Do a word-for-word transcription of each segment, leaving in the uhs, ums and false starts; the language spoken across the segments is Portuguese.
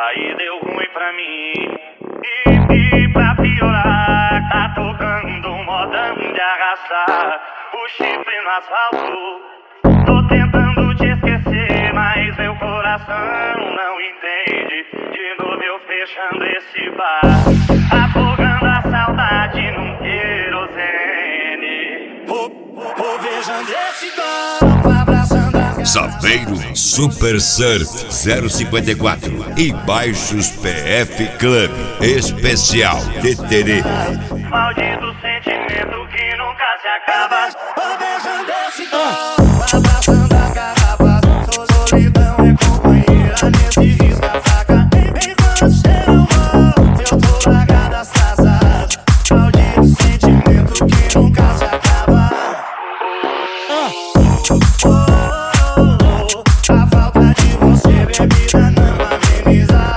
Aí deu ruim pra mim. E, e pra piorar, tá tocando um modão de arrastar o chifre no asfalto. Tô tentando te esquecer, mas meu coração não entende. De novo eu fechando esse bar, afogando a saudade num querosene. Vou, vou, vou beijando esse copo, abraçando a Saveiro Super Surf zero cinquenta e quatro e Baixos P F Club Especial Teterê. Maldito sentimento que nunca se acaba. Vou beijando esse copo, abraçando as garrafas. Sou solidão é companheira nesse risca-faca. Enquanto você não volta, eu tô largado as taças. Maldito sentimento que nunca se acaba. A falta de você, bebida, não ameniza.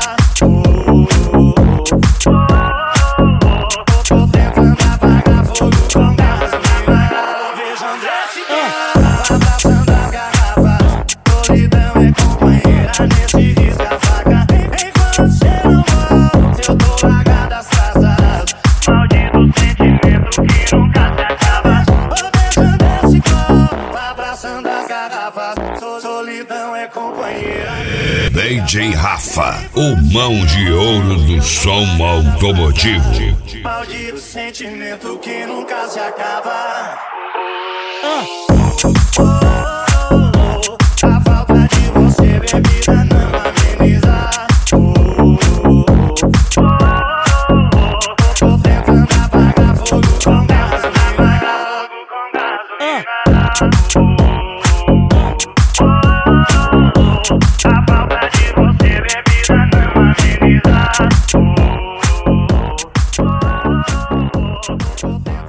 Tô tentando apagar fogo com gasolina. Beijando esse cara, abraçando as garrafas. Solidão é companheira nesse risca-faca. Enquanto você não volta, eu tô largado as taças. Maldito sentimento que nunca se acaba. Tô beijando esse copo, abraçando as garrafas. Solidão é companheira. D J Rafa, o mão de ouro do som automotivo. Maldito sentimento que nunca se acaba. A falta de você, bebida, não ameniza. Tô tentando apagar fogo com gasolina. Com gasolina. A falta de você, bebida, não ameniza.